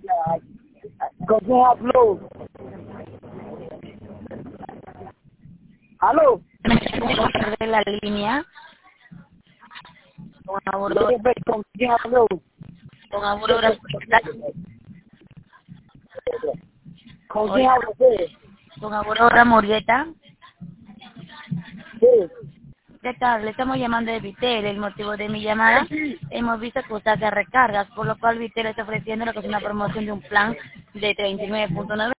¿Con quién hablo? ¿Aló? De la línea con Aurora, ¿Con quién hablo? con Aurora, ¿Con quién hablo? Sí. con Aurora Murrieta. Sí. ¿Qué tal? Le estamos llamando de Vitel. El motivo de mi llamada, hemos visto que usted hace recargas, por lo cual Vitel está ofreciendo lo que es una promoción de un plan de 39.9.